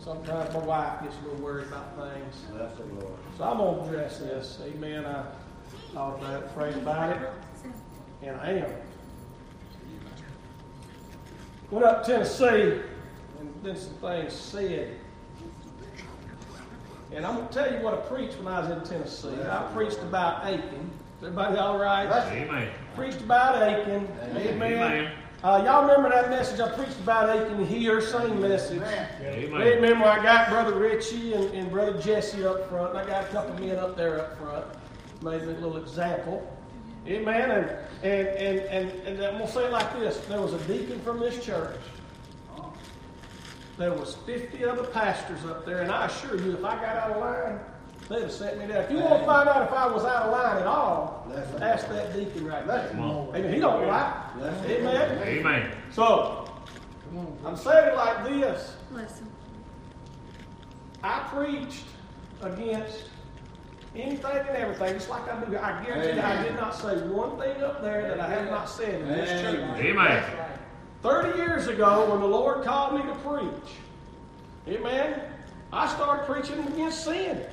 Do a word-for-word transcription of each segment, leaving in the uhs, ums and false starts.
sometimes my wife gets a little worried about things. Bless the Lord. So I'm going to address this. Amen. I thought about it, prayed about it, and I am. Went up to Tennessee, and then some things said. And I'm going to tell you what I preached when I was in Tennessee. I preached about Aiken. Is everybody all right? Amen. Preached about Aiken. Amen. Amen. Uh, y'all remember that message I preached about Aiken here? Same message. Amen. Remember I got Brother Richie and, and Brother Jesse up front. And I got a couple of men up there up front. Made a little example. Amen. And, and, and, and, and I'm going to say it like this. There was a deacon from this church. There was fifty other pastors up there. And I assure you, if I got out of line, they'd have set me down. If you want to find out if I was out of line at all, ask that deacon right there. Amen. He don't lie. Amen. Amen. So, I'm saying it like this. Bless him. I preached against anything and everything, just like I do. I guarantee you, I did not say one thing up there that I have not said in this church. Amen. Thirty years ago, when the Lord called me to preach, amen, I started preaching against sin.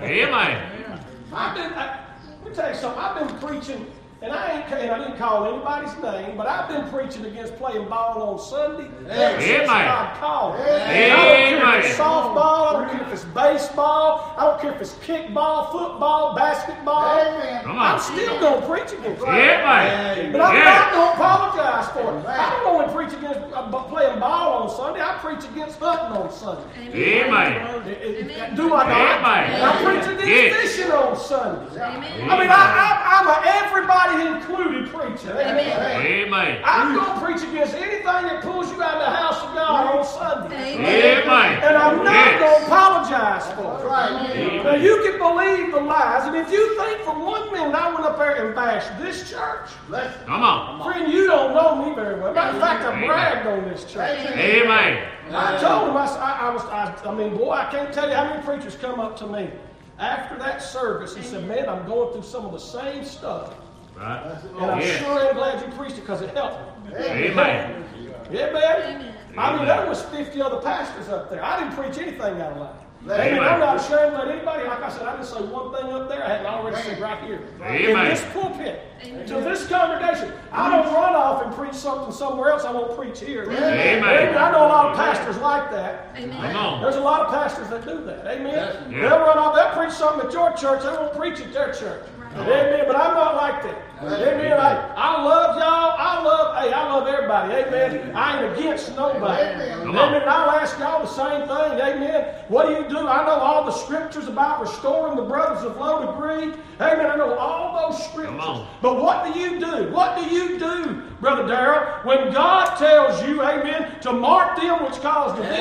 Amen. I've been, I, let me tell you something, I've been preaching, and I ain't, and I didn't call anybody's name, but I've been preaching against playing ball on Sunday ever since God called me. And I don't care if it's softball, I don't care if it's baseball, I don't care if it's kickball, football, basketball. Come I'm on. still going to preach against it. Amen. But I'm Yeah. not going to apologize for it. I don't only preach against uh, playing ball on Sunday, I preach against hunting on Sunday. Amen. It- it- Amen. Do I not? Amen. And I preach against Yes. fishing on Sunday. Amen. I mean, I, I, I'm a everybody included preacher. Amen. Amen. I'm going to preach against anything that pulls you out of the house of God on Sunday. Amen. And I'm not Yes. going to apologize for it. Amen. Now, you can believe the lies, and if you think for one minute I went up there and bashed this church, Come on. friend, you don't know me very well. Matter of fact, I Amen. bragged on this church. Amen. I told him, I, s- I- I was, I, I mean, boy, I can't tell you how many preachers come up to me after that service and said, man, I'm going through some of the same stuff. Right. And I'm Yes. sure am glad you preached it because it helped me. Amen. Yeah, man. Amen. I mean, there was fifty other pastors up there. I didn't preach anything out of line. Amen. I'm not ashamed to let anybody, like I said, I didn't say one thing up there I hadn't already said right here. Amen. In this pulpit, Amen. to this congregation. I don't run off and preach something somewhere else I won't preach here. Amen. I know a lot of pastors like that. Come Amen. on. There's a lot of pastors that do that. Amen. Yeah. They'll run off, they'll preach something at your church, they won't preach at their church. Amen. But I'm not like that. Amen. I, I love y'all. I love, hey, I love everybody. Amen. I ain't against nobody. Come Amen. on. And I'll ask y'all the same thing. Amen. What do you do? I know all the scriptures about restoring the brothers of low degree. Amen. I know all those scriptures. Come on. But what do you do? What do you do, Brother Darrell, when God tells you, amen, to mark them which cause division?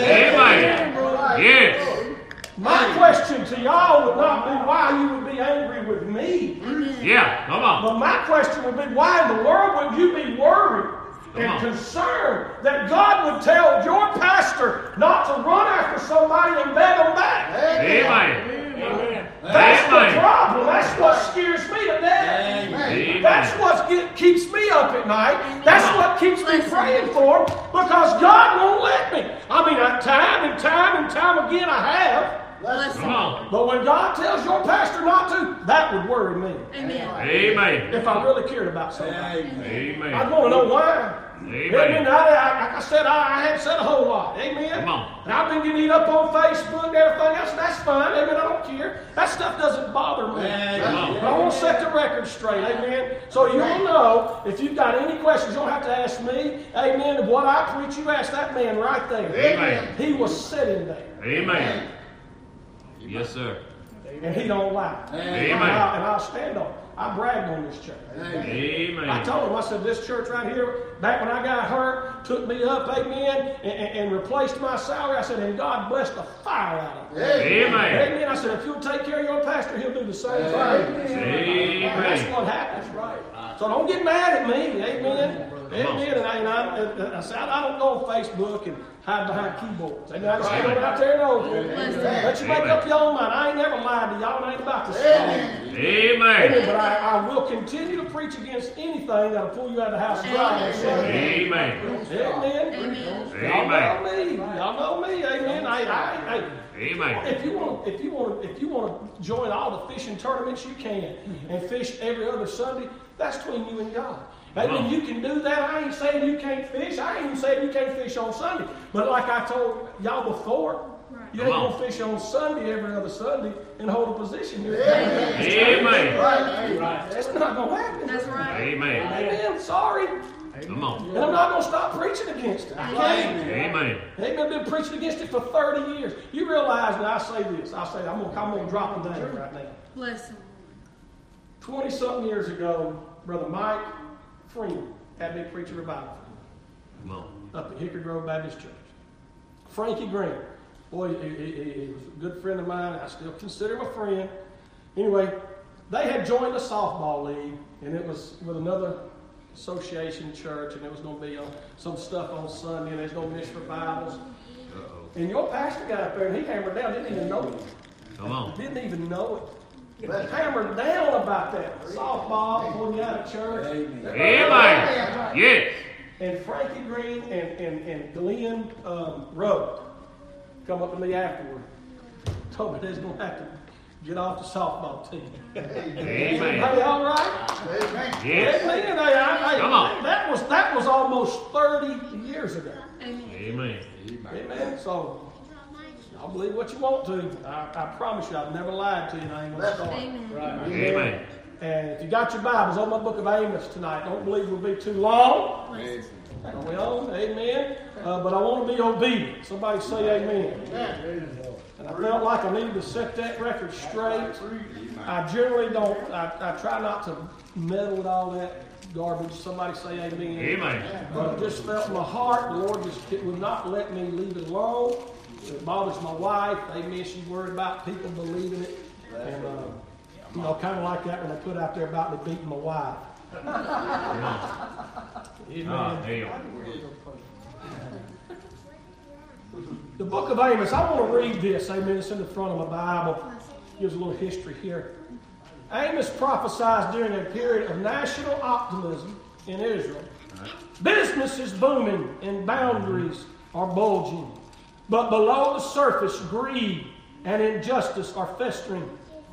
Amen. Yes. My question to y'all would not be why you would be angry with me. Yeah. Come on. But my question would be, why in the world would you be worried Come and on. concerned that God would tell your pastor not to run after somebody and beg them back? Amen. That's Amen. the problem. That's what scares me to death. Amen. That's what get, keeps me up at night. That's Come on. what keeps me praying for him, because God won't let me. I mean, I- time and time and time again I have. Bless Come him. on. But when God tells your pastor not to, that would worry me. Amen. Amen. If I really cared about somebody. I'd Amen. want to know why. Amen. Amen. I, I, like I said, I, I hadn't said a whole lot. Amen. Come on. And I've been getting eat up on Facebook and everything else. That's fine. Amen. I don't care. That stuff doesn't bother me. Come on. But I want to set the record straight. Amen. So you'll know, if you've got any questions, you don't have to ask me. Amen. What I preach, you ask that man right there. Amen. He was sitting there. Amen. Yes, sir. And he don't lie. Amen. And, I, and I'll stand on it. I bragged on this church. I Amen. told him, I said, this church right here, back when I got hurt, took me up, amen, and, and, and replaced my salary. I said, and God blessed the fire out of it. Amen. Amen. I said, if you'll take care of your pastor, he'll do the same thing. Amen. That's what happens, right? So don't get mad at me, amen. Amen. And I, and I, and I said, I don't go on Facebook and hide behind keyboards. Amen. I just stand out there and over. Let you make up your own mind. I ain't never lied to y'all. I ain't about to say. Amen. Amen. But I, I will continue to preach against anything that'll pull you out of the house of God. Amen. Amen. Amen. Y'all know me. Y'all know me. Amen. I, I, I, Amen. If you want, if you want, if you want to join all the fishing tournaments, you can, and fish every other Sunday. That's between you and God. I mean, you can do that. I ain't saying you can't fish. I ain't even saying you can't fish on Sunday. But like I told y'all before, you ain't gonna fish on Sunday every other Sunday and hold a position here. Amen. Amen. Right. Right. That's not gonna happen. That's right. Amen. Amen. Sorry. Come on. And I'm not going to stop preaching against it. I can't. Amen. Amen. I've been preaching against it for thirty years. You realize when I say this, I say, I'm going I'm to drop them down right now. Bless him. twenty-something years ago, Brother Mike Freeman had me preach a revival Come on. up at Hickory Grove Baptist Church. Frankie Green. Boy, he, he, he was a good friend of mine. I still consider him a friend. Anyway, they had joined the softball league, and it was with another association church, and there was going to be uh, some stuff on Sunday, and there's no mission revivals. Uh-oh. And your pastor got up there, and he hammered down, didn't even know it. Come on. Didn't even know it. He hammered down about that. Softball, pulling you out of church. Amen. Amen. Yes. And Frankie Green and, and, and Glenn um, Rowe come up to me afterward. Told me they was going to have to get off the softball team. Amen. Are they all right? Amen. Yes. Amen. I, I, I, Come on. That was, that was almost thirty years ago. Amen. Amen. Amen. So, I'll believe what you want to. I, I promise you, I've never lied to you, and I ain't going to start. Amen. Amen. And if you got your Bibles, on my book of Amos tonight. Don't believe it'll be too long. Bless him. Are we on? Amen. Uh, but I want to be obedient. Somebody say amen. And I felt like I needed to set that record straight. I generally don't, I, I try not to meddle with all that garbage. Somebody say amen. Amen. But I just felt in my heart, the Lord just would not let me leave it alone. It bothers my wife. Amen. She's worried about people believing it. And, uh, you know, kind of like that when they put out there about me beating my wife. Amen. Oh, hell. The book of Amos, I want to read this. Amen. It's in the front of my Bible. Gives a little history here. Amos prophesied during a period of national optimism in Israel. Business is booming and boundaries are bulging. But below the surface, greed and injustice are festering.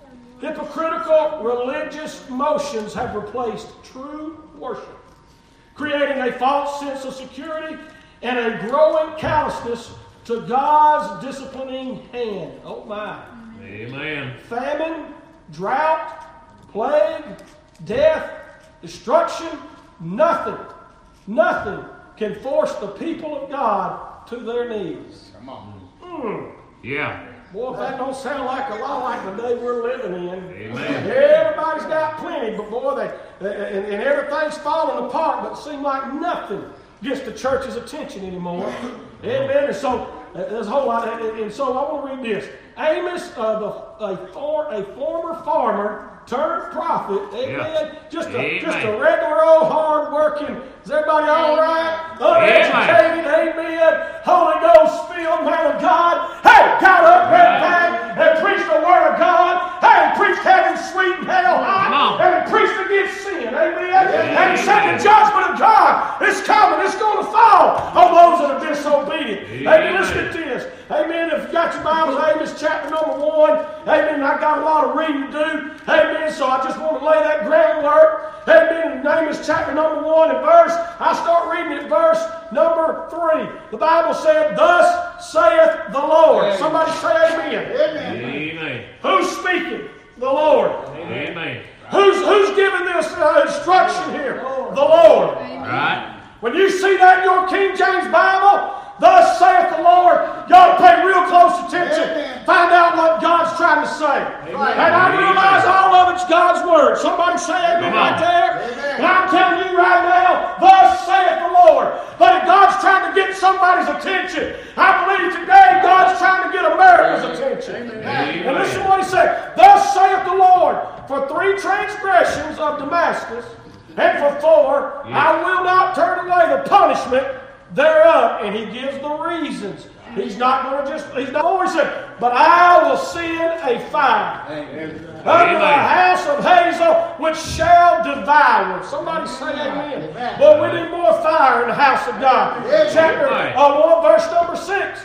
Hypocritical religious motions have replaced true worship, creating a false sense of security and a growing callousness to God's disciplining hand. Oh my. Amen. Famine, drought, plague, death, destruction, nothing, nothing can force the people of God to their knees. Come on. Mm. Yeah. Boy, if that don't sound like a lot like the day we're living in. Amen. Everybody's got plenty, but boy, they and, and everything's falling apart, but it seems like nothing gets the church's attention anymore. Amen. And so uh, there's a whole lot. Of, and, and so I want to read this. Amos, uh, the, a, for, a former farmer turned prophet. Amen. Yeah. Just a Amen. just a regular old hard working. Is everybody all right? Uneducated. Amen. Holy Ghost filled man of God. Hey, got up and back and preached the word of God. Hey, preached heaven sweet and hell hot. And he preached against sin. Amen. And he said the judgment of God is coming. It's going to fall on those that are disobedient. Amen. Listen to this. Amen. If you got your Bibles, Amos chapter number one. Amen. I got a lot of reading to do. Amen. So I just want to lay that groundwork. Amen. Amos chapter number one and verse. I start reading at verse number three. The Bible said, "Thus saith the Lord." Amen. Somebody say amen. Amen. Amen. Who's speaking? The Lord. Amen. Who's who's giving this uh, instruction here? The Lord. Right. When you see that in your King James Bible, "Thus saith the Lord," you ought to pay real close attention. Amen. Find out what God's trying to say. Amen. And I realize all of it's God's word. Somebody say amen right there. Amen. And I'm telling you right now, "Thus saith the Lord." But if God's trying to get somebody's attention, I believe today God's trying to get America's attention. Amen. And listen to what he said. "Thus saith the Lord, for three transgressions of Damascus, and for four, yeah. I will not turn away the punishment thereof." And he gives the reasons. He's not going to just, he's not always saying, "But I will send a fire Amen. under the house of Hazel, which shall devour." Somebody say amen. Amen. But we need more fire in the house of God. Amen. Chapter uh, one, verse number six.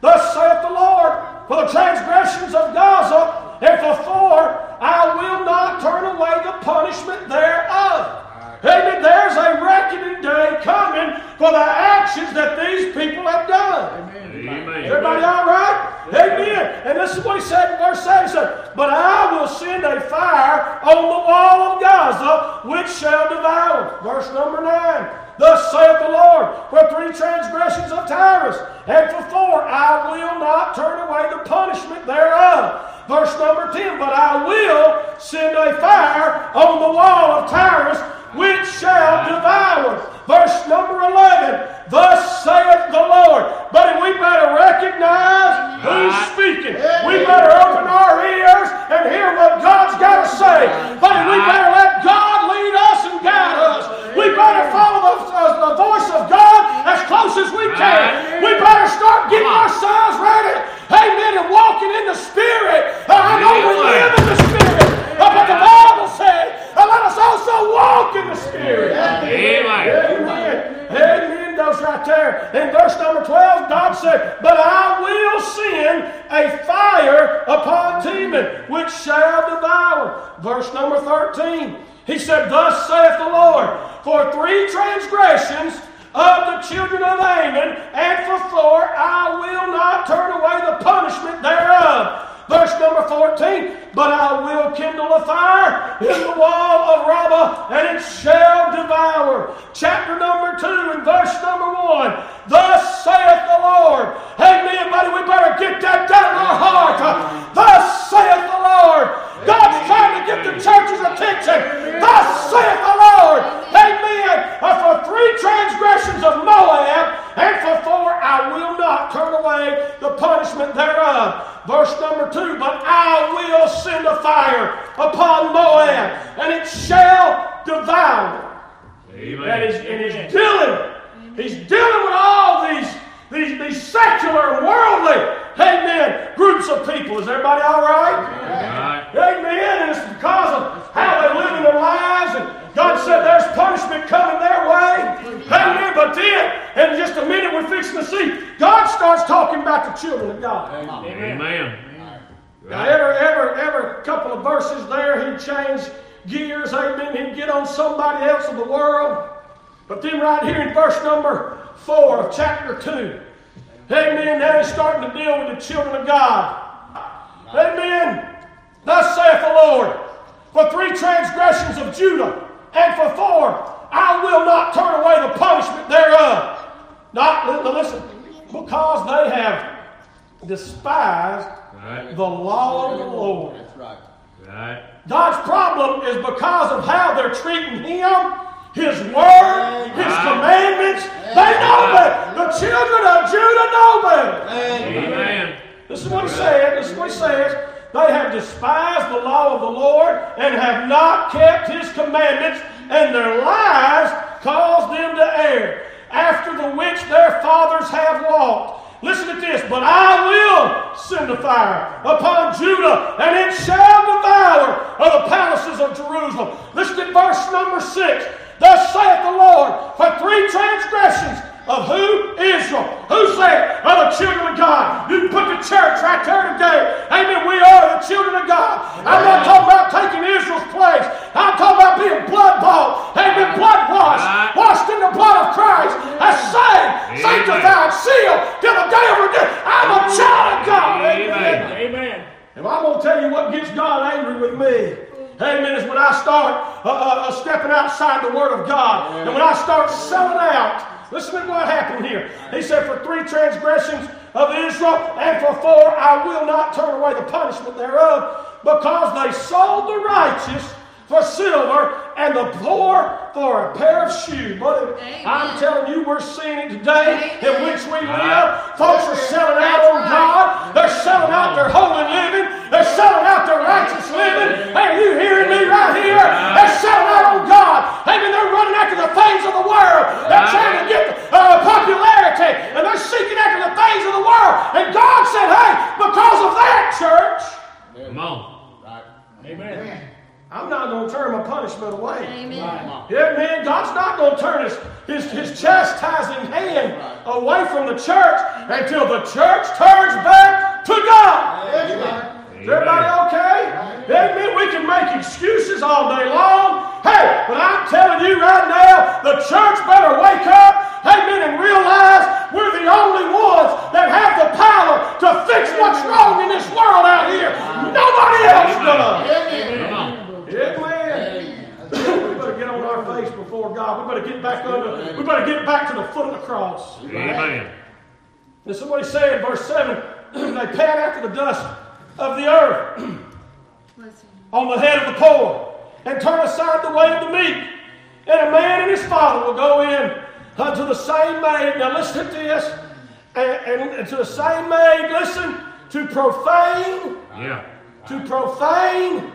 Thus saith the Lord, for the transgressions of Gaza, and for four, I will not turn away the punishment thereof. Amen. There's a reckoning day coming for the actions that these people have done. Amen. Everybody all right? Amen. And this is what he said in verse eight. He said, but I will send a fire on the wall of Gaza, which shall devour. Verse number nine. Thus saith the Lord, for three transgressions of Tyrus, and for four, I will not turn away the punishment thereof. Verse number ten, but I will send a fire on the wall of Tyrus, which shall devour. Verse number eleven, thus saith the Lord. Buddy, we better recognize who's speaking. We better open our ears and hear what God's got to say. Buddy, we better let God lead us and guide us. We better follow the, uh, the voice of God as close as we can. We better start getting ourselves ready. Amen. And walking in the Spirit. Uh, I know we live in the Spirit. Uh, but the Bible says, uh, let us also walk in the Spirit. Amen. Amen. Amen. Goes right there. In verse number twelve, God said, but I will send a fire upon Teman, which shall devour. Verse number thirteen. He said, thus saith the Lord, for three transgressions of the children of Ammon, and for four, I will not turn away the punishment thereof. Verse number fourteen, but I will kindle a fire in the wall of Rabbah, and it shall devour. Chapter number two and verse number one, thus saith the Lord. Amen, buddy, we better get that down in our heart. Thus saith the Lord. God's trying to get the church's attention. Thus saith the Lord. Amen. For three transgressions of Moab, and for four, I will not turn away the punishment thereof. Verse number two, but I will send a fire upon Moab, and it shall devour. Amen. And he's, and he's dealing, he's dealing with all these, these, these secular and worldly, amen, groups of people. Is everybody all right? Right. Amen. And it's because of how they live in their lives. And God said there's punishment coming their way. Amen. But then, in just a minute, we're fixing to see, God starts talking about the children of God. Amen. Amen. Now, every, every, every couple of verses there, he'd change gears. Amen. He'd get on somebody else of the world. But then right here in verse number four of chapter two, amen, now he's starting to deal with the children of God. Amen. Thus saith the Lord, for three transgressions of Judah, and for four, I will not turn away the punishment thereof. Not, listen, because they have despised Right. the law of the Lord. That's right. Right. God's problem is because of how they're treating Him, His Word, His Right. commandments. They know better. The children of Judah know better. Amen. This is what He said. This is what He says. They have despised the law of the Lord and have not kept His commandments, and their lies caused them to err, after the which their fathers have walked. Listen to this. But I will send a fire upon Judah, and it shall devour the palaces of Jerusalem. Listen to verse number six. Thus saith the Lord, for three transgressions of who? Israel. Who said? Of the children of God. You can put the church right there today. Amen. We are the children of God. I'm not talking about taking Israel's place. I'm talking about being blood bought. Amen. Blood washed. Washed in the blood of Christ. As saved, sanctified, sealed till the day of redemption. I'm a child of God. Amen. Amen. And I'm going to tell you what gets God angry with me. Amen. Is when I start uh, uh, stepping outside the Word of God. And when I start selling out. Listen to what happened here. He said, for three transgressions of Israel, and for four, I will not turn away the punishment thereof, because they sold the righteous for silver, and the poor for a pair of shoes. But I'm telling you, we're seeing it today. Amen. In which we live. Folks are selling out on God. They're selling out their holy living. They're selling out their righteous living. Hey, you hearing me right here? They're selling out on God. Amen. They're running after the things of the world. They're trying to get uh, popularity, and they're seeking after the things of the world. And God said, hey, because of that, church, Come on. Right. Amen. I'm not going to turn my our punishment away. Amen. Amen. God's not going to turn his, his, his chastising hand away from the church until the church turns back to God. Is everybody okay? Amen. We can make excuses all day long. Hey, but I'm telling you right now, the church better wake up, amen, and realize we're the only ones that have the power to fix what's wrong in this world out here. Nobody else does. Amen. We better get on our face before God. We better get back under. We better get back to the foot of the cross. Amen. This is what he said, verse seven. They pant after the dust of the earth on the head of the poor, and turn aside the way of the meek. And a man and his father will go in unto the same maid. Now listen to this. And, and, and to the same maid, listen, to profane, Yeah. to profane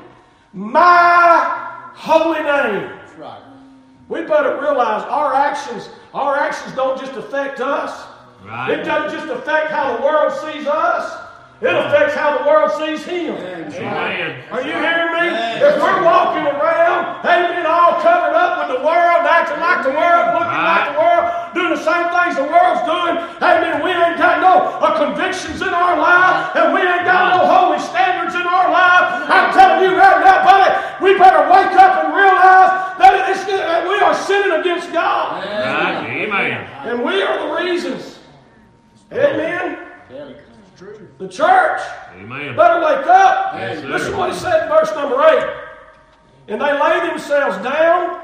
my holy name. That's right. We better realize our actions, our actions don't just affect us. Right. It doesn't just affect how the world sees us. It affects how the world sees him. Amen. Are you hearing me? If we're walking around, amen, all covered up with the world, acting like the world, looking Right. like the world, doing the same things the world's doing, amen, we ain't got no uh, convictions in our life, and we ain't got no holy standards in our life. I'm telling you right now, buddy, we better wake up and realize that, it's, that we are sinning against God. Right. Amen. And we are the reasons. Amen. The church Amen. better wake up. Yes, sir. Listen to what he said in verse number eight. And they lay themselves down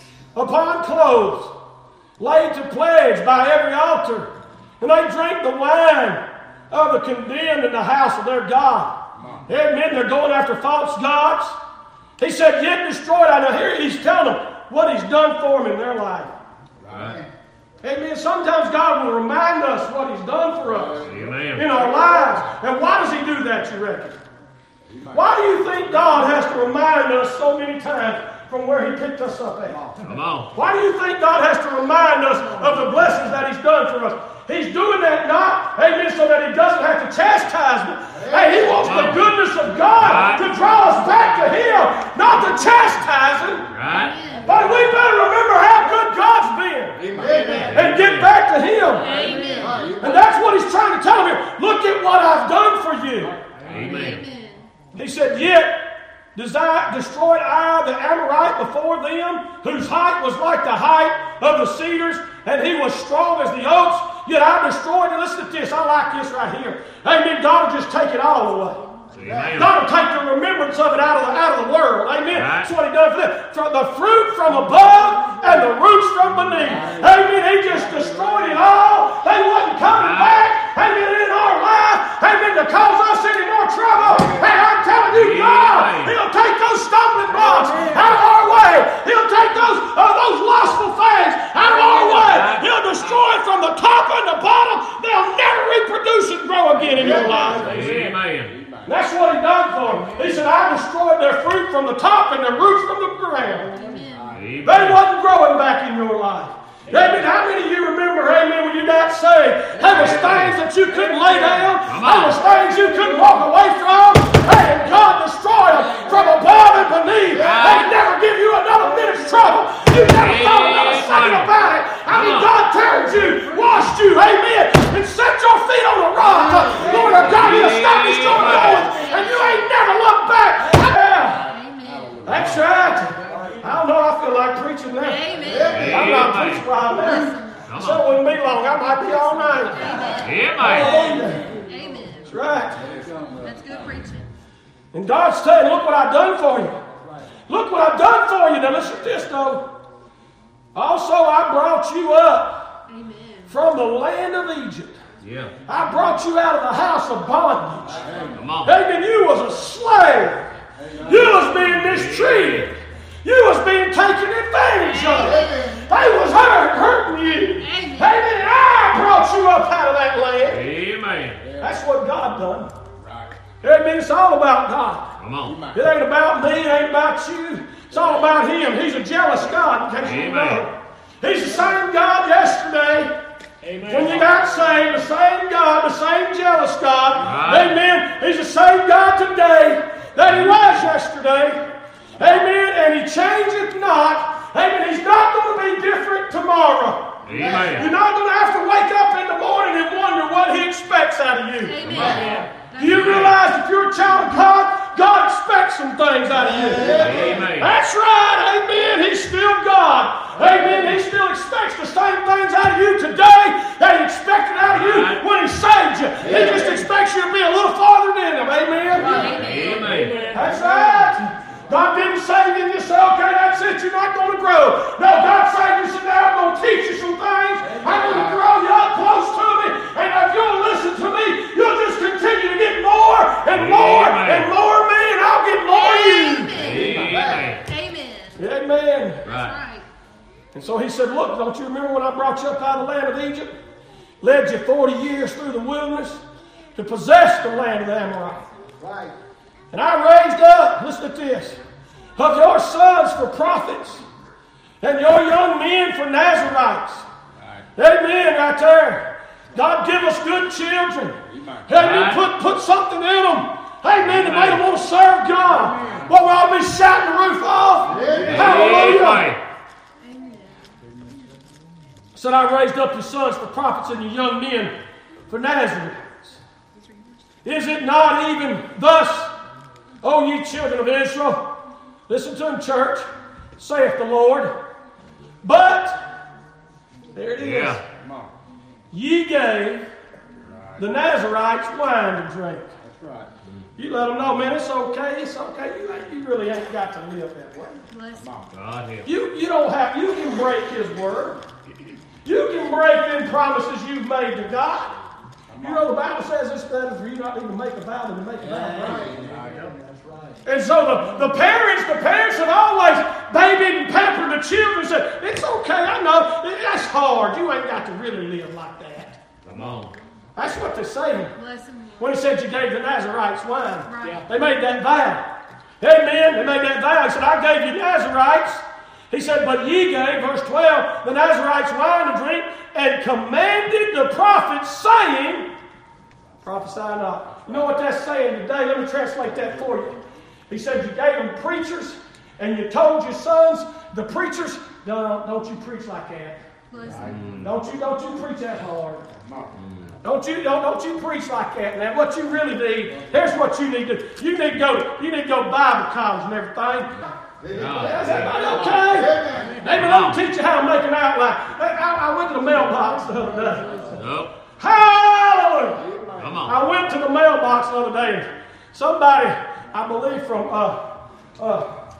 upon clothes, laid to pledge by every altar, and they drink the wine of the condemned in the house of their God. Amen. They're going after false gods. He said, yet destroyed. I know here he's telling them what he's done for them in their life. Right. Amen. Sometimes God will remind us what he's done for us Amen. in our lives. And why does he do that, you reckon? Why do you think God has to remind us so many times from where he picked us up at? Come on. Why do you think God has to remind us of the blessings that he's done for us? He's doing that not, amen, so that he doesn't have to chastise me. Hey, he wants the goodness of God to draw us back to him, not the chastising. Right. But we better remember how good God's been. Amen. And get back to him. Amen. And that's what he's trying to tell them here. Look at what I've done for you. Amen. Amen. He said, yet desi- destroyed I the Amorite before them, whose height was like the height of the cedars, and he was strong as the oaks. Yet I destroyed, and listen to this, I like this right here. Amen. God will just take it all away. Amen. God will take the remembrance of it out of the, out of the world. Amen. Right. That's what he done for them. From the fruit from above and the roots from beneath. Amen. He just destroyed it all. They wasn't coming Right. back. Amen. In our life. Amen. To cause us any more trouble. Hey, I'm telling you, God, Amen. he'll take those stumbling blocks out of our way. He'll take those, uh, those lustful things out of our way. He'll destroy it from the top and the bottom. They'll never reproduce and grow again in your life. Amen. That's what he done for them. He said, I destroyed their fruit from the top and their roots from the ground. Amen. They wasn't growing back in your life. Amen. How many of you remember, amen, when you got saved, there was things that you couldn't lay down. There was things you couldn't walk away from. Hey, and God destroyed them from above and beneath. They never give you another minute's trouble. You never thought another second about it. I mean, God turned you, washed you, amen, and set your feet on the rock. Lord of God, he established your goings, and you ain't never looked back. Yeah. Amen. That's right. I don't know, I feel like preaching now. Amen. I'm not preaching right now. Come So it on. wouldn't be long. I might be all night. Amen. Hallelujah. Amen. That's right. That's good preaching. And God's saying, look what I've done for you. Look what I've done for you. Now listen to this though. Also, I brought you up Amen. from the land of Egypt. Yeah. I brought you out of the house of bondage. Come on. Amen. You was a slave. You was being mistreated. You was being taken advantage of. They was hurt, hurting you. Amen. Amen. And I brought you up out of that land. Amen. That's what God done. Amen. It's all about God. Come on. It ain't about me. It ain't about you. It's all about Him. He's a jealous God, in case you Amen. know. He's the same God yesterday. Amen. When you got saved, the same God, the same jealous God. Right. Amen. He's the same God today that He was yesterday. Amen. And he changeth not. Amen. He's not going to be different tomorrow. Amen. You're not going to have to wake up in the morning and wonder what he expects out of you. Amen. Do you realize if you're a child of God, God expects some things out of you? Amen. That's right. Amen. He's still God. Amen. He still expects the same things out of you today that he expected out of you when he saved you. He just expects you to be a little farther than him. Amen. Amen. That's right. God didn't save you and just say, okay, that's it, you're not going to grow. No, God saved you and said, now I'm going to teach you some things. I'm going to grow you up close to me. And if you'll listen to me, you'll just continue to get more and more Amen. and more of me, and I'll get more of you. Amen. Amen. Amen. That's right. And so he said, look, don't you remember when I brought you up out of the land of Egypt? Led you forty years through the wilderness to possess the land of the Amorites. Right. And I raised up, listen to this, of your sons for prophets, and your young men for Nazarites. Right. Amen, right there. God give us good children. Amen. Put, put something in them. Amen. To make them want to serve God. Well, we'll all be shouting the roof off. Amen. Hallelujah. Amen. Said I raised up your sons for prophets and your young men for Nazarites. Is it not even thus, O ye children of Israel? Listen to him, church, saith the Lord. But, there it is. Yeah. Ye gave the Nazarites wine to drink. That's right. You let them know, man, it's okay, it's okay. You, you really ain't got to live that way. Bless God help. You, you don't have, you can break his word. You can break them promises you've made to God. You know the Bible says it's better for you not even to make a vow than to make a vow. Right? That's right. And so the, the parents, the parents have always babied and pampered the children and said, it's okay, I know, that's hard. You ain't got to really live like that. Come on. That's what they're saying. Bless him. When he said you gave the Nazarites wine. Right. They made that vow. Amen. They made that vow. He said, I gave you Nazarites. He said, but ye gave, verse twelve, the Nazarites wine to drink, and commanded the prophets, saying, prophesy not. You know what that's saying today? Let me translate that for you. He said you gave them preachers, and you told your sons, the preachers, no, don't you preach like that. Bless Don't you, don't you preach that hard. Don't you, don't, don't you preach like that. Now, what you really need, here's what you need to do. You need to go to, you need to go to Bible college and everything. Is everybody okay? Maybe let me teach you how to make an outline. I, I went to the mailbox the other day. Nope. Hallelujah! Come on. I went to the mailbox the other day, and somebody, I believe from uh, uh,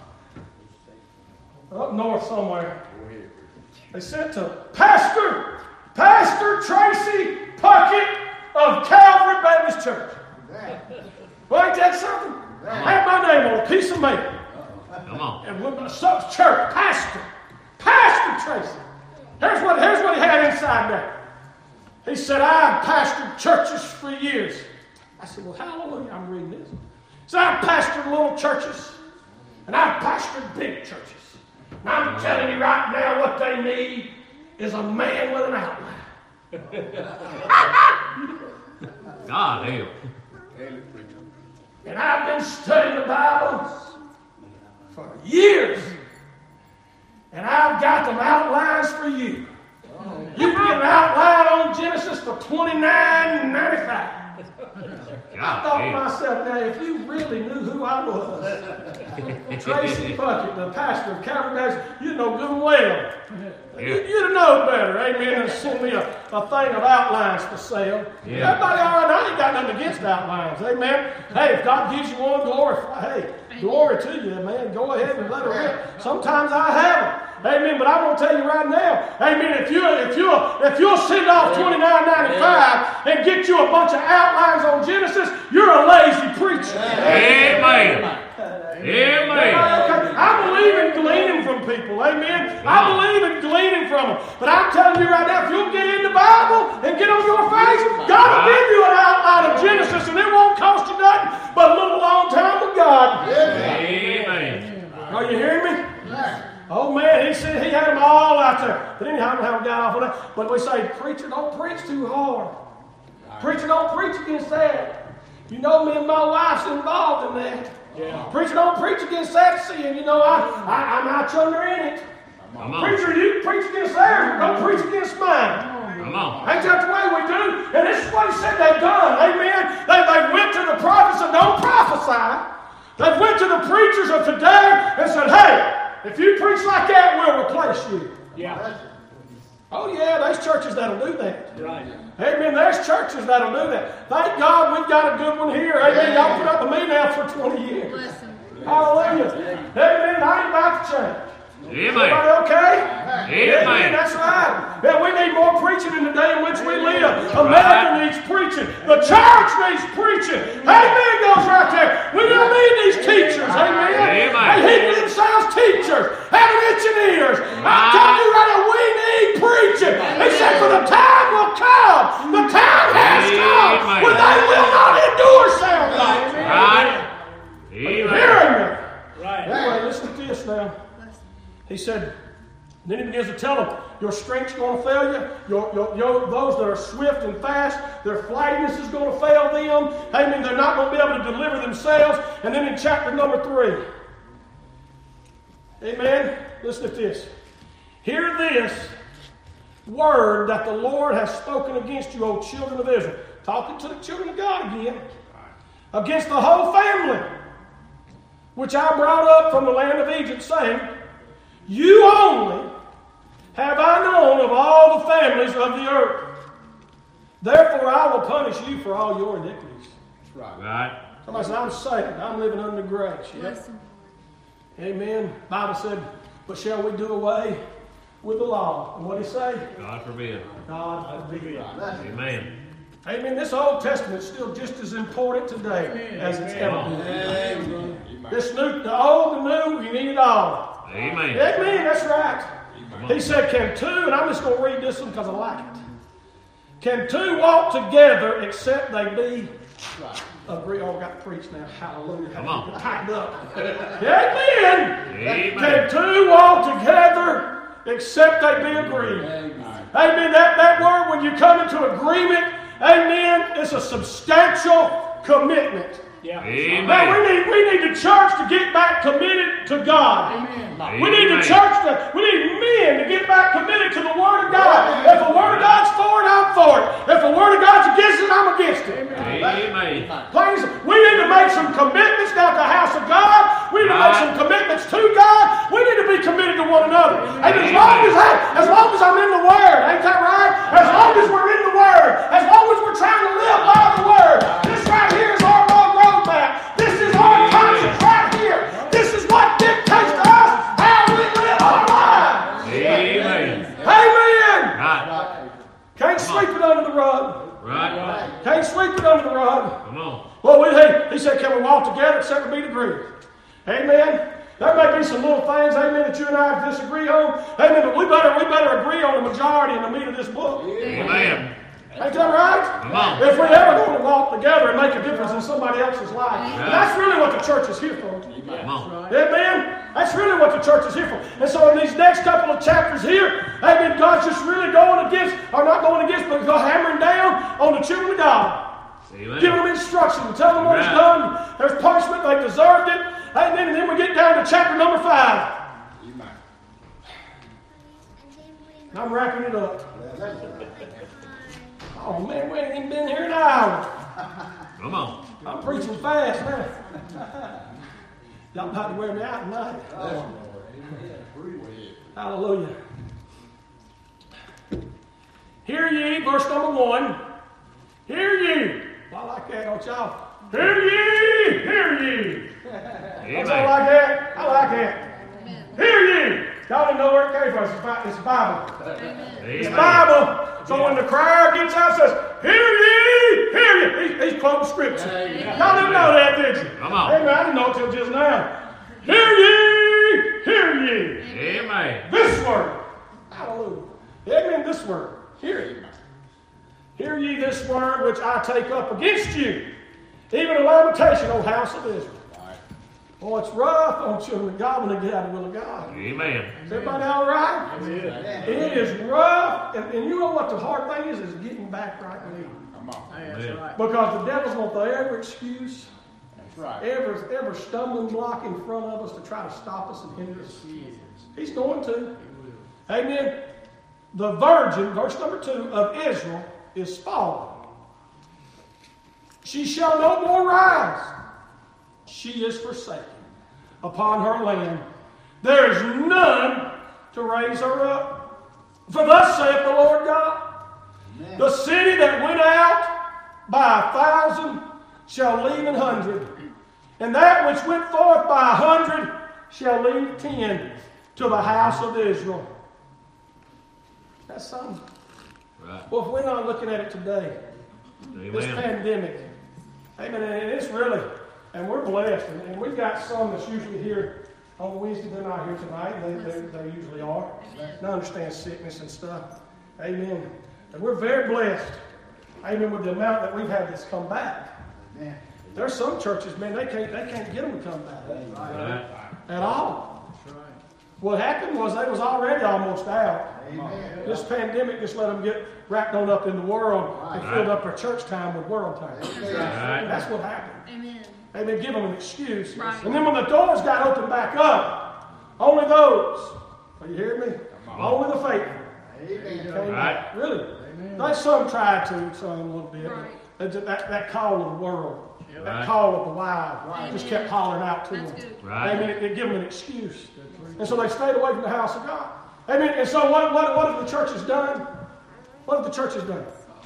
up north somewhere, they sent to Pastor, Pastor Tracy Puckett of Calvary Baptist Church. Well, ain't that something? Had my name on a piece of mail. Come on. And with my son's church, Pastor, Pastor Tracy. Here's what, here's what he had inside there. He said, I've pastored churches for years. I said, well, hallelujah, I'm reading this. He said, I've pastored little churches, and I've pastored big churches. And I'm telling you right now, what they need is a man with an outline. God help. And I've been studying the Bible for years. And I've got them outlines for you. You can get an outline on Genesis for twenty-nine ninety-five. I thought to myself, now, if you really knew who I was, Tracy Puckett, the pastor of Calvary Baptist, you'd know good and well. Yeah. You'd have known better, amen, and send me a, a thing of outlines for sale. Yeah. Everybody all right, I ain't got nothing against outlines, amen. Hey, if God gives you one, glorify. Hey, glory to you, man. Go ahead and let it rip. Sometimes I have them. Amen. But I'm going to tell you right now, amen, if you if you if you'll send off twenty-nine ninety-five and get you a bunch of outlines on Genesis, you're a lazy preacher. Amen. Amen. I believe in gleaning from people. Amen. I believe in gleaning from them. But I'm telling you right now, if you'll get in the Bible and get on your face, God will give you an outline of Genesis, and it won't cost you nothing but a little long time with God. Amen. Are you hearing me? Oh man, he said he had them all out there. But anyhow, I don't have a guy off of that. But we say, preacher, don't preach too hard. Preacher, don't preach against that. You know me and my wife's involved in that. Yeah. Preacher don't preach against that sin. You know, I, I, I'm out yonder in it. Come on. Preacher, you preach against theirs, but don't preach against mine. Come on. Ain't that the way we do? And this is what he said they've done. Amen. They, they went to the prophets and don't prophesy. They went to the preachers of today and said, hey, if you preach like that, we'll replace you. Yeah. Oh, yeah, there's churches that'll do that. Right. Amen. There's churches that'll do that. Thank God we've got a good one here. Amen. Y'all put up with me now for twenty years. Bless him. Hallelujah. Amen. I ain't about to change. Amen. Everybody okay? Amen. That's right. Man, we need more preaching in the day in which we live. America needs preaching. The church needs preaching. Amen goes right there. We don't need these teachers. Amen. Amen. They heap themselves teachers, having itching ears. I'm telling you right now, we need preaching. He said, for the time will come. The time has come when they will not endure sound doctrine. Right. Hearing Amen. me. Right. Anyway, listen to this now. He said, then he begins to tell them, your strength's going to fail you. Your, your, your, those that are swift and fast, their flightiness is going to fail them. Amen. They're not going to be able to deliver themselves. And then in chapter number three, amen. Listen to this. Hear this word that the Lord has spoken against you, O children of Israel. Talking to the children of God again. Against the whole family, which I brought up from the land of Egypt, saying, you only have I known of all the families of the earth. Therefore I will punish you for all your iniquities. Right. Right. Somebody said, I'm saved. I'm living under grace. Yep. Amen. The Bible said, but shall we do away with the law? And what did he say? God forbid. God forbid. Amen. Amen. This Old Testament is still just as important today as it's ever been. Amen. This new, the old, the new, you need it all. Amen. Amen, that's right. He said, can two, and I'm just going to read this one because I like it. Can two walk together except they be agree? Oh, I got to preach now. Hallelujah. Come on. Hyped up. Amen. Amen. Can two walk together except they be agreed? Amen. Amen. That, that word, when you come into agreement, amen, it's a substantial commitment. Yeah. Amen. Now, we need, we need the church to get back committed to God. Amen. We need the church to, we need men to get back committed to the Word of God. If the Word of God's for it, I'm for it. If the Word of God's against it, I'm against it. Amen. Please, we need to make some commitments down at the house of God. We need to make some commitments to God. We need to be committed to one another. And as long as, I, as long as I'm in the Word, ain't that right? As long as we're in the Word, as long as we're trying to live by the Word, this right here is our roadmap. This is our conscience right here. This is what dictates to us how we live our lives. Amen. Amen. Right. Can't sweep it under the rug. Right. Can't sweep it under the rug. Come on. Well, we, he, he said, can we walk together except we be agreed? Amen. There may be some little things, amen, that you and I disagree on. Amen, but we better, we better agree on the majority and the meat of this book. Amen. Ain't that right? Come on. If we're ever going to walk together and make a difference in somebody else's life, and that's really what the church is here for. Come on. Amen? That's really what the church is here for. And so in these next couple of chapters here, amen, God's just really going against, or not going against, but hammering down on the children of God. Amen. Giving them instruction, telling them what is Right. done. There's punishment, they deserved it. Amen. And then we get down to chapter number five. I'm wrapping it up. Oh man, we ain't even been here an hour. Come on. I'm preaching fast, man. Y'all about to wear me out tonight. Hallelujah. Hear ye, verse number one. Hear ye. Well, I like that, don't y'all? Hear ye, hear ye. Don't y'all like that? I like that. Amen. Hear ye. Y'all didn't know where it came from. It's Bi- It's the Bible. Amen. It's Amen. Bible. So when the crowd gets out and says, hear ye, hear ye. He's, he's quoting scripture. Amen. Y'all didn't know that, did you? Come on. Amen. I didn't know it till just now. Hear ye, hear ye. Amen. This word. Hallelujah. Amen. This word. Hear ye. Hear ye this word which I take up against you. Even a lamentation, O house of Israel. Oh, it's rough on children of God when they get out of the will of God. Amen. Is everybody all right? Amen. It is rough. And, and you know what the hard thing is? Is getting back right with Him. That's right. Because the devils want the every excuse right. every, every stumbling block in front of us to try to stop us and hinder us. He's going to. Amen. The virgin, verse number two, of Israel is fallen. She shall no more rise. She is forsaken upon her land. There is none to raise her up. For thus saith the Lord God, Amen. The city that went out by a thousand shall leave an hundred, and that which went forth by a hundred shall leave ten to the house of Israel. That's something. Right. Well, if we're not looking at it today, Amen. this pandemic, amen, and it's really, and we're blessed, and, and we've got some that's usually here on Wednesday. They're not here tonight. They, they, they usually are. They understand sickness and stuff. Amen. And we're very blessed, amen, with the amount that we've had that's come back. Yeah. There's some churches, man, they can't they can't get them to come back Right. at all. That's right. What happened was they was already almost out. Amen. This pandemic just let them get wrapped on up in the world and Right. filled up their church time with world time. Right. That's what happened. Amen. Amen. Give them an excuse. Right. And then when the doors got opened back up, only those, are you hearing me? Only the faithful. Amen. Came Right. back. Really? Like some tried to, some a little bit. Right. But that, that, that call of the world, that Right. call of the wild, Right. just kept hollering out to That's them. good. Right. Amen. It, it gave them an excuse. And so they stayed away from the house of God. Amen. And so what, what, what have the churches done? What have the churches done?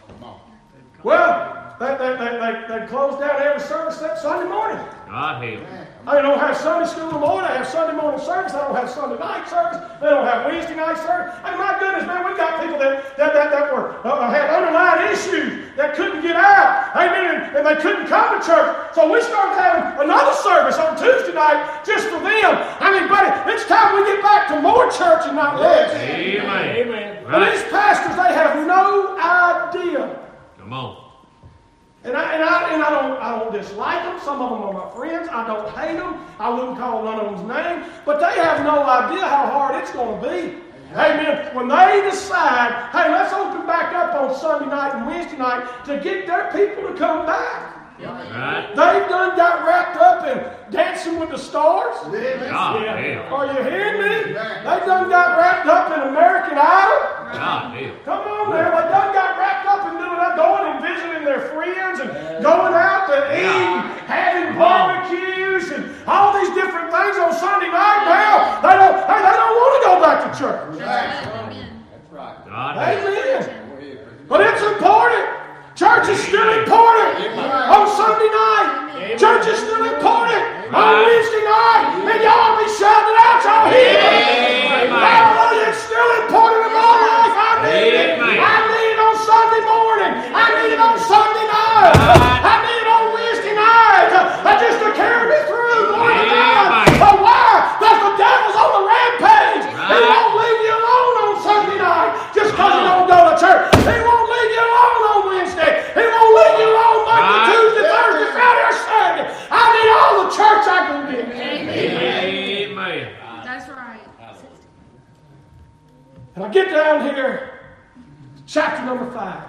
Well, they, they, they, they, they closed down every service that Sunday morning. God help. They don't have Sunday school in the morning. They have Sunday morning service. They don't have Sunday night service. They don't have Wednesday night service. Hey, my goodness, man, we got people that that that, that were uh, had underlying issues that couldn't get out. Amen. And, and they couldn't come to church. So we started having another service on Tuesday night just for them. I mean, buddy, it's time we get back to more church and not less. Amen. Amen. Right. And these pastors, they have no idea. Come on. And I, and, I, and I don't I don't dislike them. Some of them are my friends. I don't hate them. I wouldn't call none of them's name. But they have no idea how hard it's going to be. Amen. When they decide, hey, let's open back up on Sunday night and Wednesday night to get their people to come back. Right. They've done got wrapped up in Dancing with the Stars. God help. Are you hearing me? They done got wrapped up in American Idol. God help. Come on there. They done got wrapped up in doing that, going and visiting their friends and going out to eat and having barbecues and all these different things on Sunday night now. They don't, hey, they don't want to go back to church. That's right. Amen. That's right. God help. Amen. But it's important. Church is still important on Sunday night. Church is still important on Wednesday night. And y'all be shouting out, y'all hear? Hallelujah. It's still important in my life. I need it. I need it on Sunday morning. I need it on Sunday night. I need it on Wednesday night. I just to carry me through. Glory to God. But why? Because the devil's on the rampage. He won't leave you alone on Sunday night just because you don't go to church. He won't leave you alone on Wednesday. He won't leave you alone Monday, Tuesday, Thursday, Friday, or Saturday. I need all the church I can get. Amen. Amen. That's right. And I get down here, chapter number five.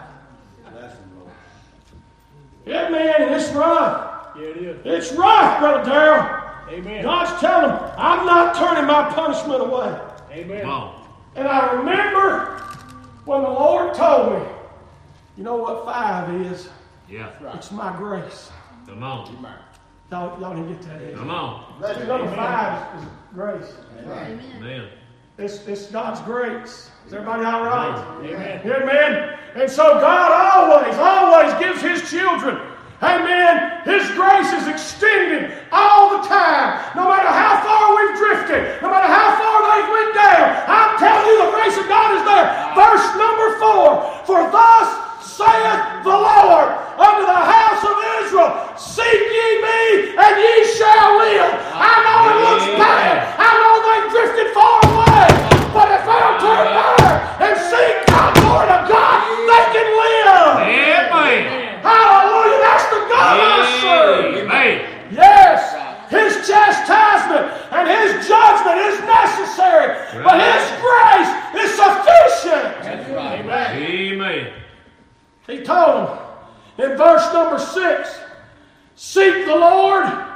Yeah, man, and it's rough. Yeah, it is. It's rough, Brother Darrell. Amen. God's telling him, I'm not turning my punishment away. Amen. Come on. And I remember when the Lord told me, you know what five is? Yeah. It's my grace. Come on. Y'all, y'all didn't get that in. Come on. Number five is, is grace. Amen. Amen. It's, it's God's grace. Is everybody all right? Amen. Amen. And so God always, always gives His children, amen, His grace is extended all the time. No matter how far we've drifted, no matter how far they've went down, I'm telling you the grace of God is there. Verse number four, for thus saith the Lord unto the house of Israel, seek ye me, and ye shall live. I know it looks bad. I know they've drifted far away. But if they'll turn back and seek God, glory to God, they can live. Amen. Hallelujah. That's the God I serve. Amen. Yes. His chastisement and His judgment is necessary. But His grace is sufficient. That's right. Amen. Amen. He told them in verse number six, seek the Lord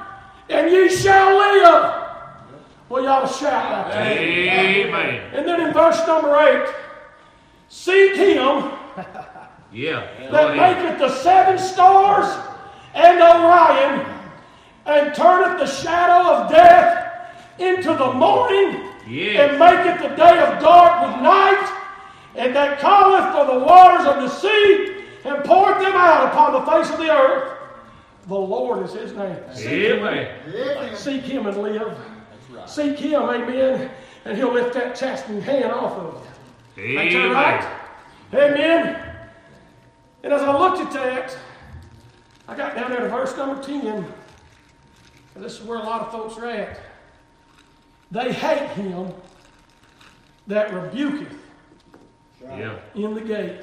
and ye shall live. Well, y'all shout out there. Amen. And then in verse number eight, seek him Yeah. that maketh the seven stars and Orion, and turneth the shadow of death into the morning, Yes. and maketh the day of dark with night, and that calleth for the waters of the sea, and poureth them out upon the face of the earth. The Lord is his name. Amen. Seek him and live. Seek him, amen, and he'll lift that chastening hand off of you. Ain't that Amen. right? Amen. And as I looked at that, I got down there to verse number ten. And this is where a lot of folks are at. They hate him that rebuketh Yeah. in the gate.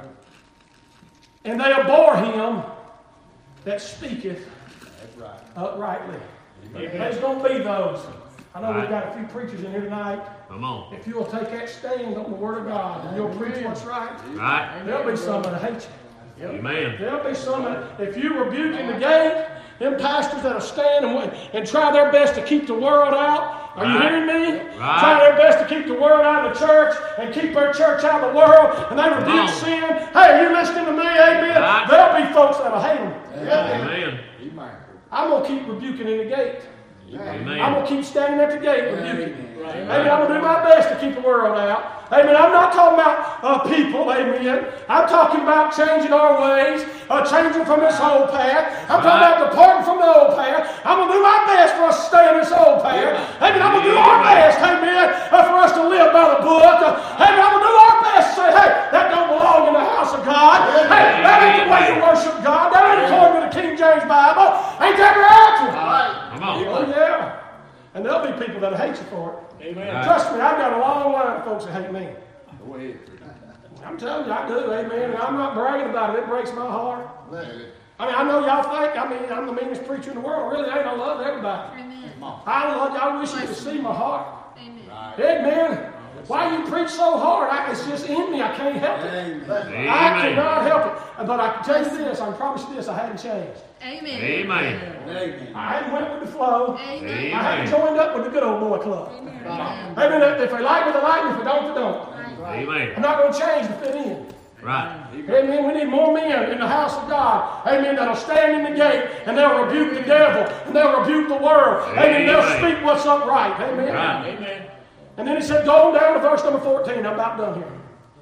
And they abhor him that speaketh uprightly. There's going to be those. I know we've got a few preachers in here tonight. Come on. If you will take that stand on the Word of God and you'll preach what's right, Right. there'll be some that hate you. Amen. There'll be some that, if you rebuke in the gate, them pastors that'll stand and, and try their best to keep the world out. Are you Right. hearing me? Right. Try their best to keep the world out of the church and keep their church out of the world. And they Come rebuke on. sin. Hey, are you listening to me? Amen. Right. There'll be folks that'll hate them. Amen. I'm going to keep rebuking in the gate. I'm Amen. going to keep standing at the gate rebuking. Amen. I'm going to do my best to keep the world out. Amen. I'm not talking about uh, people. Amen. I'm talking about changing our ways, uh, changing from this old path. I'm talking about departing from the old path. I'm going to do my best for us to stay in this old path. Amen. I'm going to do our best, amen, uh, for us to live by the book. Uh, amen. I'm going to do our best to say, hey, that don't belong in the house of God. Hey, that ain't the way you worship God. That ain't according to the King James Bible. Ain't that right? Come on. Oh, yeah. And there'll be people that'll hate you for it. Amen. Right. Trust me, I've got a long line of folks that hate me. Go ahead. I'm telling you, I do, amen. And I'm not bragging about it. It breaks my heart. I mean, I know y'all think, I mean, I'm the meanest preacher in the world. Really, ain't. I love everybody. Amen. I love you. I wish you could see my heart. Amen. Amen. Why you preach so hard? I, it's just in me. I can't help it. I Amen. cannot help it. But I can tell you this. I can promise you this. I haven't changed. Amen. Amen. I hadn't went with the flow. Amen. I hadn't joined up with the good old boy club. Amen. Amen. If they like me, they like me. If they don't, they don't. I'm Amen. not going to change to fit in. Right. Amen. We need more men in the house of God. Amen. That'll stand in the gate and they'll rebuke the devil and they'll rebuke the world. Amen. They'll Amen. speak what's upright. Amen. Right. Amen. And then he said, go on down to verse number fourteen. I'm about done here.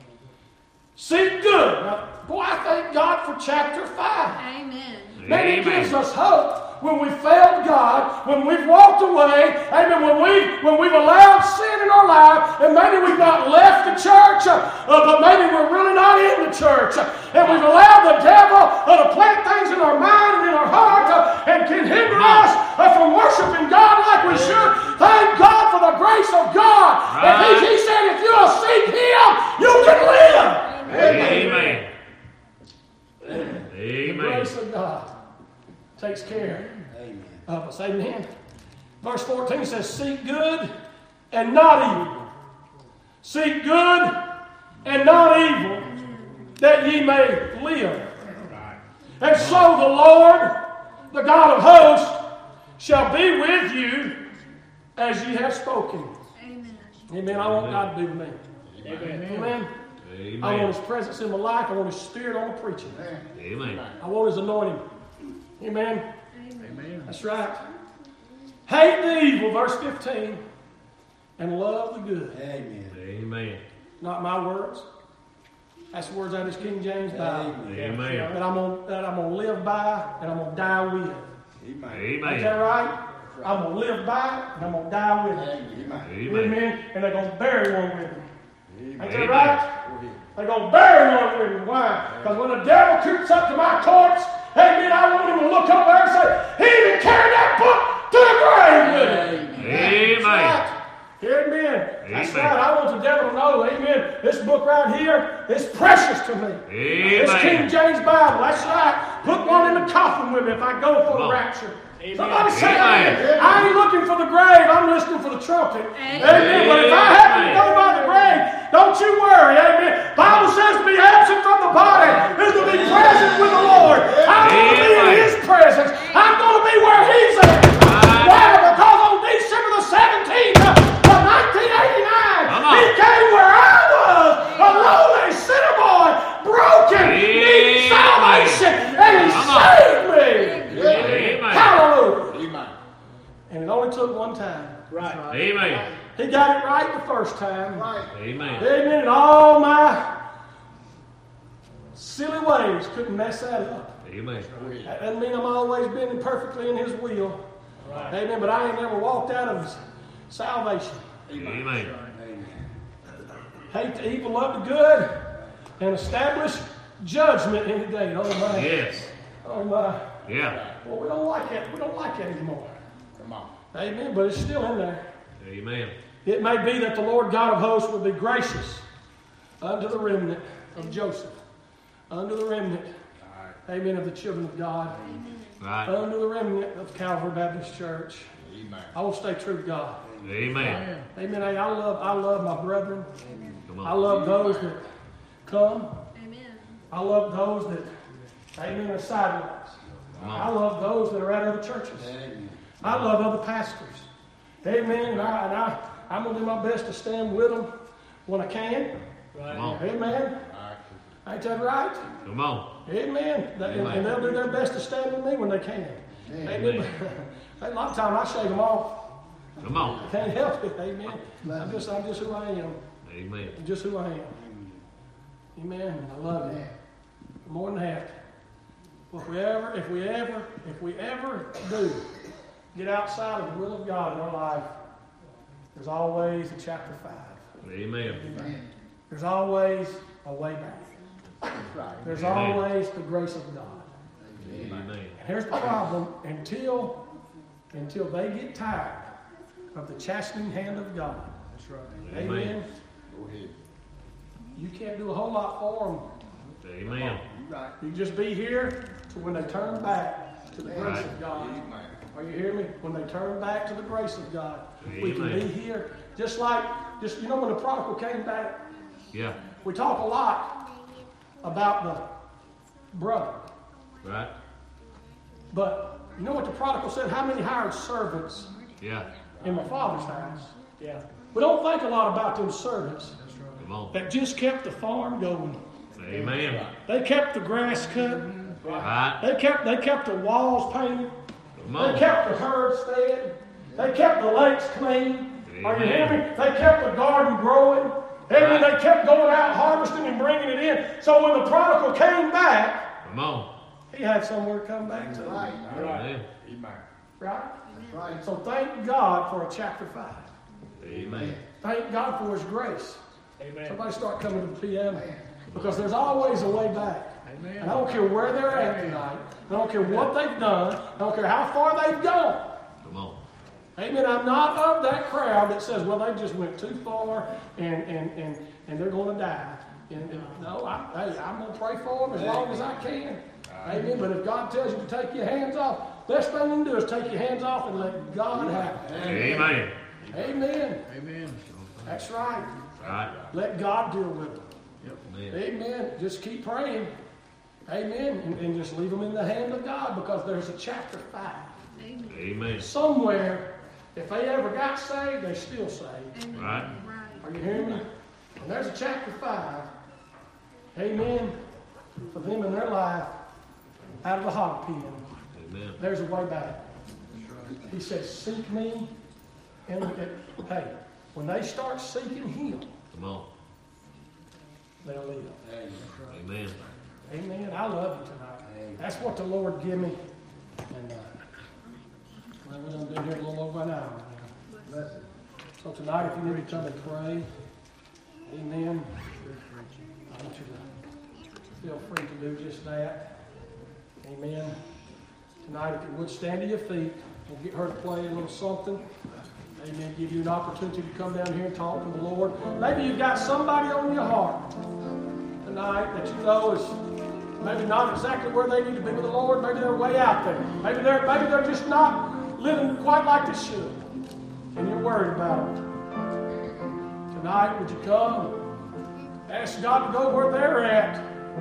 Seek good. Now, boy, I thank God for chapter five. Amen. Man, it Amen. gives us hope when we failed God, when we've walked away, amen, when we've, when we've allowed sin in our life, and maybe we've not left the church, uh, but maybe we're really not in the church, uh, and we've allowed the devil uh, to plant things in our mind and in our heart uh, and can hinder us uh, from worshiping God like we should. Thank God for the grace of God. And he, he said, if you'll seek Him, you can live. Amen. The Amen. grace of God takes care of us. Amen. Verse fourteen says, seek good and not evil. Seek good and not evil, that ye may live. And so the Lord, the God of hosts, shall be with you as ye have spoken. Amen. Amen. I want God to be with me. Amen. Amen. I want Amen. His presence in my life. I want His Spirit on the preaching. Amen. I want His anointing. Amen. Amen. That's right. Hate the evil, verse fifteen, and love the good. Amen. Not my words. That's words out of this King James Bible. Amen. That I'm gonna that I'm gonna live by and I'm gonna die with. Ain't that Amen. right? I'm gonna live by it and I'm gonna die with it. Amen. Amen. And they're gonna bury one with me. Ain't that Amen. right? They're gonna bury one with me. Why? Because when the devil creeps up to my corpse, amen, I want him to look over there and say, he even carried that book to the grave with him. Amen. Right. Amen. That's Amen. right. I want the devil to know, amen, this book right here is precious to me. It's King Amen. James Bible. That's right. Put one in the coffin with me if I go for Come the on. rapture. Amen. Somebody say Amen. amen. I ain't looking for the grave. I'm listening for the trumpet. Amen. Amen. But if I happen to go by the grave, don't you worry. Amen. Bible says to be absent from the body is to be present with the Lord. I'm going to be in Amen. His presence. I'm going to be where He's at. time. Right. Amen. He got it right the first time. Right. Amen. Amen. And all my silly ways couldn't mess that up. Amen. That doesn't mean I'm always been perfectly in His will. Right. Amen. But I ain't never walked out of His salvation. Amen. Hate the evil, love the good, and establish judgment any day. Oh my. Yes. Oh my. Yeah. Well, we don't like that. We don't like that anymore. Come on. Amen. But it's still in there. Amen. It may be that the Lord God of hosts will be gracious unto the remnant of Joseph, unto the remnant, amen, of the children of God, Right. unto the remnant of Calvary Baptist Church. Amen. I will stay true to God. Amen. Amen. Hey, I love, I love my brethren. Come I on. love those that come. Amen. I love those that, amen, are sidelines. Come I on. love those that are at other churches. I love other pastors. Amen. And, I, and I, I'm going to do my best to stand with them when I can. Come on. Amen. Ain't that right? Come on. Amen. They- And, and they'll do their best to stand with me when they can. Amen. A lot of times I shake them off. Come on. Can't help it. Amen. I'm just, I'm just who I am. Amen. I'm just who I am. Amen. I love you. More than that. If we ever, if we ever, if we ever do get outside of the will of God in our life, there's always a chapter five. Amen. There's always a way back. There's Amen. always the grace of God. Amen. And here's the problem: until until they get tired of the chastening hand of God, That's right. amen. Amen. Go ahead. You can't do a whole lot for Amen. them. You just be here to when they turn back to the grace Right. of God. Amen. Are you hearing me? When they turn back to the grace of God, we can Amen. be here. Just like, just you know, when the prodigal came back, Yeah. we talk a lot about the brother. Right. But you know what the prodigal said? How many hired servants Yeah. in my father's house? Yeah. We don't think a lot about them servants Come on. that just kept the farm going. Amen. They kept the grass cut. Right. They kept they kept the walls painted. Come They on. kept the herds fed. They kept the lakes clean. Are you hearing me? They kept the garden growing. Amen. They kept going out harvesting and bringing it in. So when the prodigal came back, Come on. he had somewhere to come back to. Right. Amen. Amen. Right? Right. So thank God for a chapter five. Amen. Thank God for His grace. Amen. Somebody start coming to the P M. Because there's always a way back. Amen. And I don't care where they're at tonight. I don't care what they've done. I don't care how far they've gone. Come on. Amen. I'm not of that crowd that says, well, they just went too far and, and, and, and they're going to die. And, and no, I, hey, I'm going to pray for them as long as I can. Amen. But if God tells you to take your hands off, best thing you can do is take your hands off and let God have it. Amen. Amen. Amen. That's right. Right. Let God deal with it. Amen. Amen. Just keep praying. Amen. And, and just leave them in the hand of God because there's a chapter five. Amen. Amen. Somewhere, if they ever got saved, they still saved. Amen. Right. Are you hearing me? And there's a chapter five. Amen. For them in their life out of the hog pen. Amen. There's a way back. He says, seek me. And hey, when they start seeking Him, Come on. they'll live. Amen. Amen. I love you tonight. That's what the Lord give me. And uh, well, we're going to be here a little over an hour now. So tonight, if you need to come and pray, amen. I want you to feel free to do just that. Amen. Tonight, if you would stand to your feet, we'll get her to play a little something. Amen. Give you an opportunity to come down here and talk to the Lord. Maybe you've got somebody on your heart tonight that you know is maybe not exactly where they need to be with the Lord. Maybe they're way out there. Maybe they're maybe they're just not living quite like they should. And you're worried about it. Tonight, would you come? Ask God to go where they're at.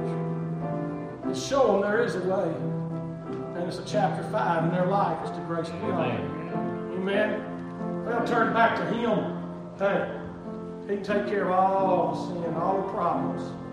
And show them there is a way. And it's a chapter five in their life. It's the grace of God. Amen. Amen. Well, turn back to Him. Hey, He can take care of all the sin, all the problems.